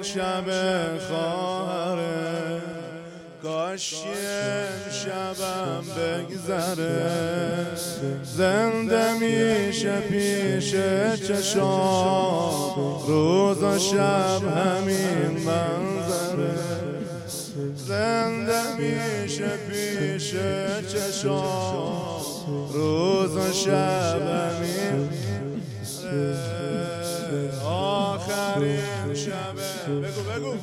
شب خواهره، کاش شبم بگذره، زنده میشه پیش چشام، روز و شب همین منظره، زنده میشه پیش چشام، روز و شب همین آخرین شبه. بگو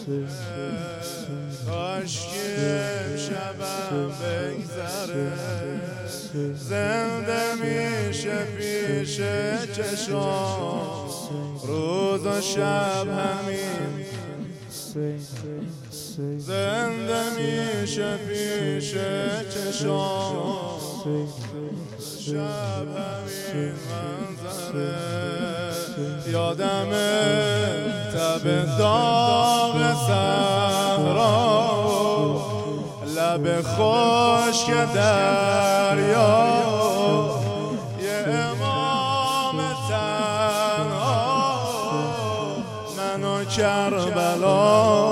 کاش شبم بگذره، زنده میشه پیش چشام، روز و شب همین، زنده میشه پیش چشام، شب همین منظره. یادمه تب داغ صحرا، لب خشک دریا، یه امام تنها، من و کربلا.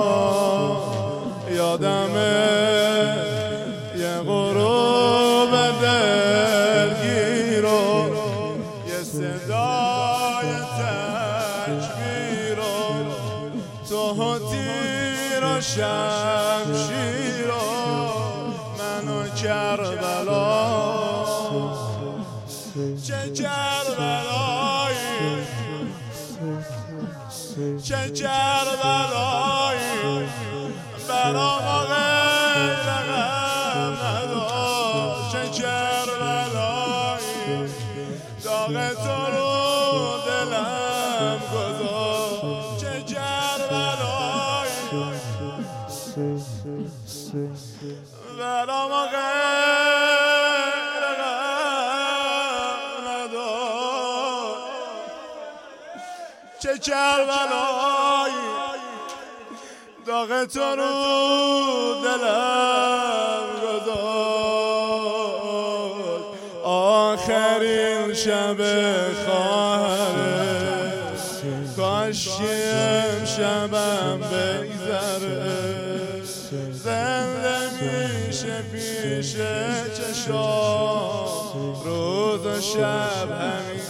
یادمه یه غروب دلگیر و یه صدای تکبیر و تو تیر و شمشیر و من و کربلا. چه کربلایی، چه کربلایی، برام غیر غم نداشت. چه کربلایی، داغ تو رو دلم گذاشت. چه کربلایی، برام غیر غم نداشت. چه کربلایی، داغ تو رو دلم گذاشت. آخرین شب خواهره، کاش شبم بگذره، زنده میشه پیش چشام، روز و شب همین.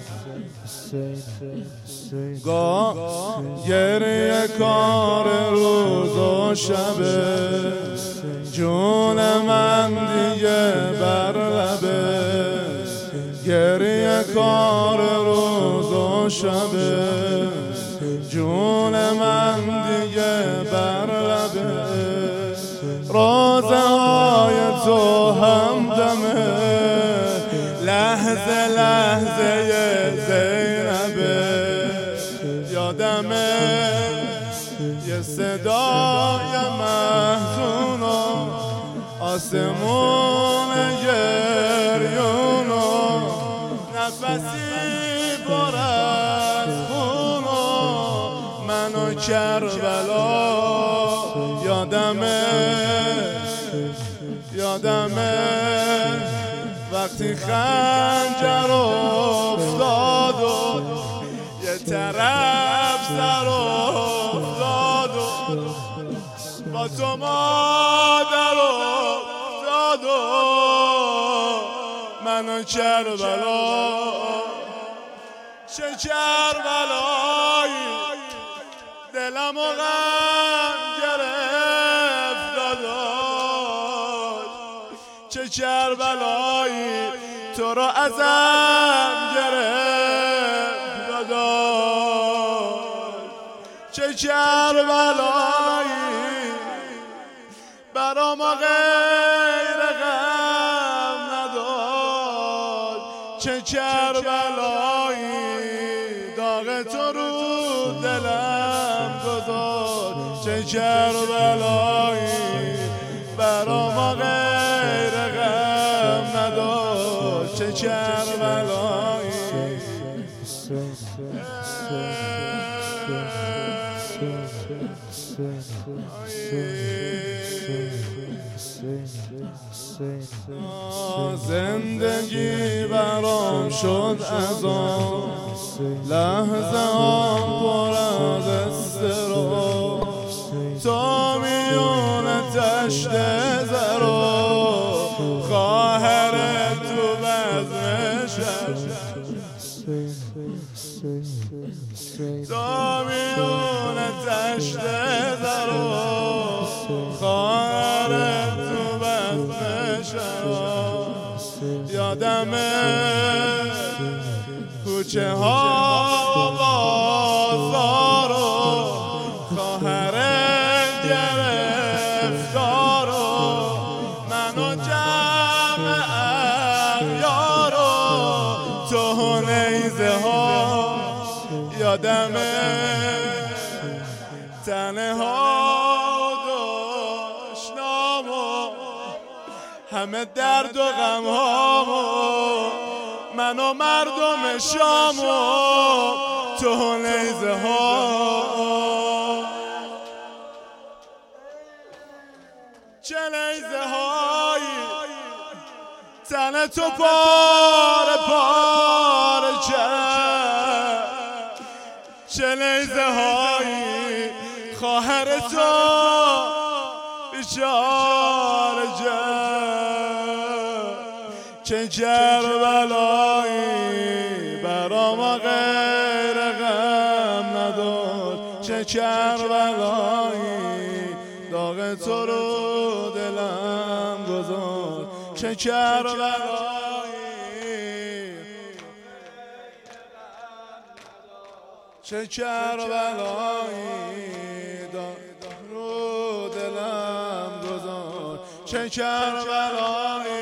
گاه گریه کار روز و شبه، جون من دیگه بر لبه. گریه کار روز و شبه، جون من دیگه بر لبه. روزه های تو همدمه، لحظه لحظه زینبه. یادمه یه صدای محزون و آسمون گریون و نفسی پر از خون و من و کربلا. یادمه وقتی خنجر افتاد و یه طرف سر افتاد و با تو مادر افتاد و من و کربلا. چه کربلایی، دلم و غم گرفت داداش. چه کربلایی، تو رو ازم گرفت داداش. چه کربلایی، برام غیر غم نداد. چه کربلایی، داغ تو رو دلم گذاشت. چه کربلایی، برام غیر غم نداد. چه کربلایی. زندگی برام شد عذاب، لحظه هم پر از استراب. دشت زرو خواهر تو بزم شب تا میون دشت زرو خواهر تو بزم شب یادمه کوچه ها و بازار و خواهر گرفتار و من و جمع اغیار و تو نیزه ها یادمه تنها داشتم و همه درد و غم ها من و مردم شام و تو نیزه ها چه نیزه هایی تن تو پاره پاره کرد چه نیزه هایی خواهر تو بیچاره چه کربلایی برام غیر غم نداشت چه کربلایی داغ تو رو دلم گذاشت چه کربلایی چه کربلایی داغ رو دلم گذاشت چه کربلایی